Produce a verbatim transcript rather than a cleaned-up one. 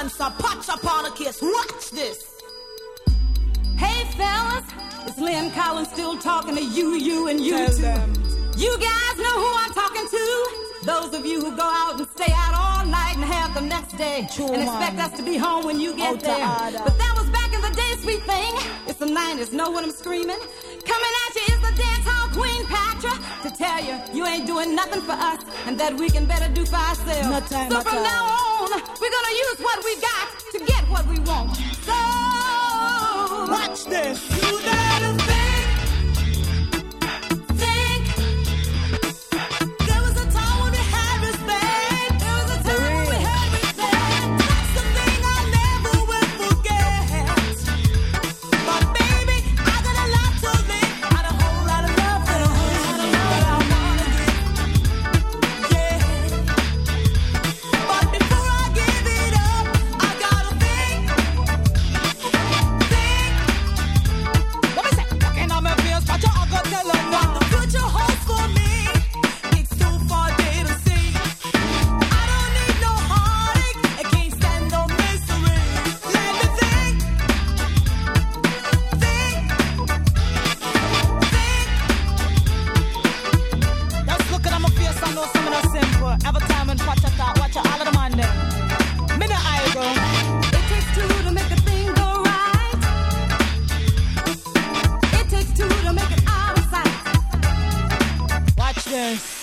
answer. Patch upon a kiss. Watch this. Hey fellas, it's Lynn Collins still talking to you, you and you Tell too. them. You guys know who I'm talking to? Those of you who go out and stay out all night and have the next day True, and man. expect us to be home when you get Out to there. order. But that was back in the day, sweet thing. It's the nineties, know what I'm screaming? Coming at you is the dance hall queen, Patra, to tell you you ain't doing nothing for us and that we can better do for ourselves. No time so at from all. now on, we're gonna use what we got to get what we want. So Watch this. you gotta think. Think. There was a time when we had respect. There was a time when we had respect. That's the thing I never will forget. But baby, I got a lot to live. Got a whole lot of love and a whole lot of love that I wanna give. Yeah. But before I give it up, I gotta think. Think. Let me say, walking on my fears, but you're gonna tell them What now. the future holds for me, it's too far day to see. I don't need no heartache, I can't stand no misery. Let me think, think, think. Just looking at my face, I know some of that simple. Every time when watch a thought, watch all of the man them. Me no I go. It takes two to make a thing go right. It takes two to make it out of sight. Watch this.